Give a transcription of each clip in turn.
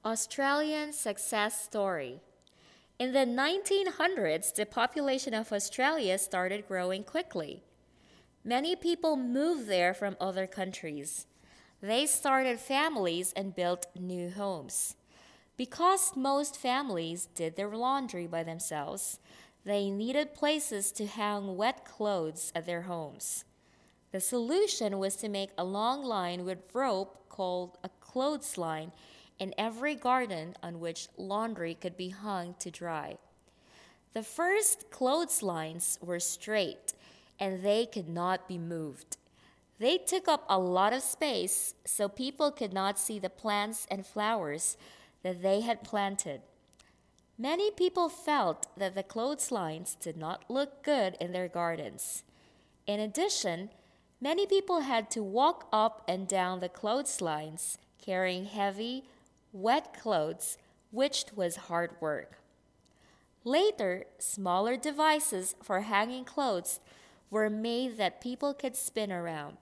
Australian success story. In the 1900s, the population of Australia started growing quickly. Many people moved there from other countries. They started families and built new homes. Because most families did their laundry by themselves, they needed places to hang wet clothes at their homes. The solution was to make a long line with rope called a clothesline in every garden on which laundry could be hung to dry. The first clotheslines were straight and they could not be moved. They took up a lot of space so people could not see the plants and flowers that they had planted. Many people felt that the clotheslines did not look good in their gardens. In addition, many people had to walk up and down the clotheslines carrying heavy, wet clothes, which was hard work. Later, smaller devices for hanging clothes were made that people could spin around.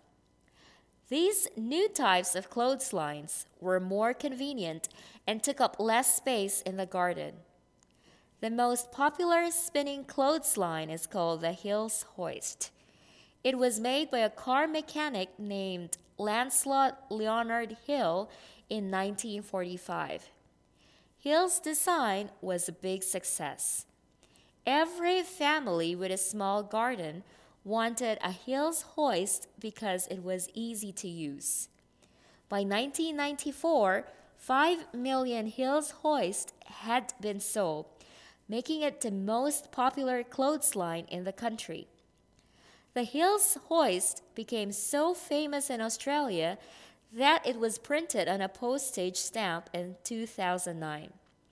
These new types of clotheslines were more convenient and took up less space in the garden. The most popular spinning clothesline is called the Hills Hoist. It was made by a car mechanic named Lancelot Leonard Hill in 1945. Hill's design was a big success. Every family with a small garden wanted a Hills hoist because it was easy to use. By 1994, 5 million Hills hoists had been sold, making it the most popular clothesline in the country. The Hills hoist became so famous in Australia that it was printed on a postage stamp in 2009.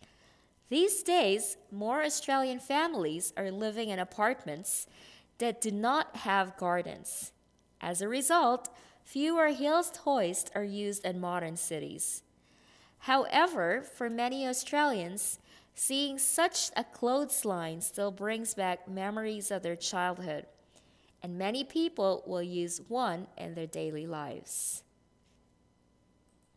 These days, more Australian families are living in apartments that do not have gardens. As a result, fewer Hills hoists are used in modern cities. However, for many Australians, seeing such a clothesline still brings back memories of their childhood, and many people will use one in their daily lives.